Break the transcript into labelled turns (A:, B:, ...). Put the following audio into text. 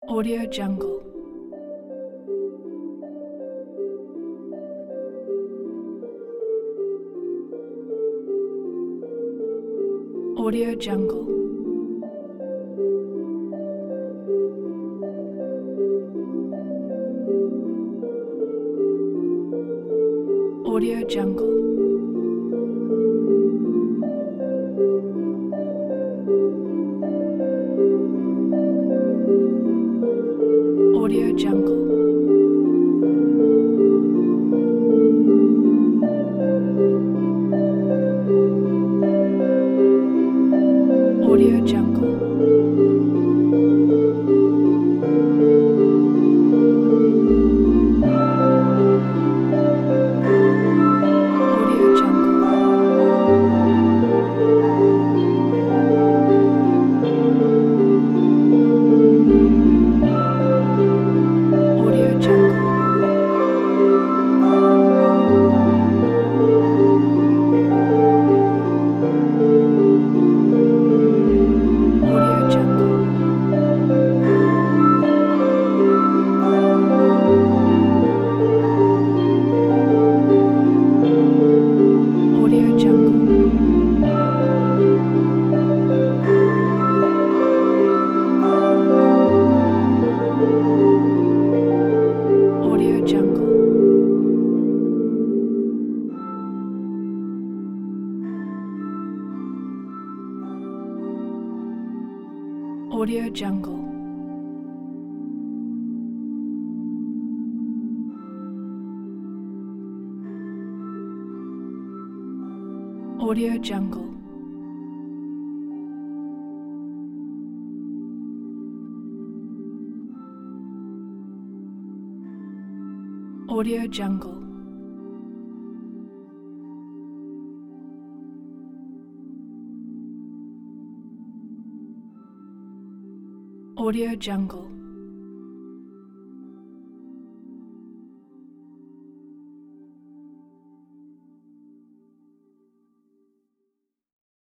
A: Audio Jungle. Audio Jungle. Audio Jungle. Audio Jungle. Audio Jungle. Audio Jungle. Audio Jungle. Audio Jungle. Audio Jungle. Audio Jungle. Audio Jungle. Audio Jungle. Audio Jungle. Audio Jungle.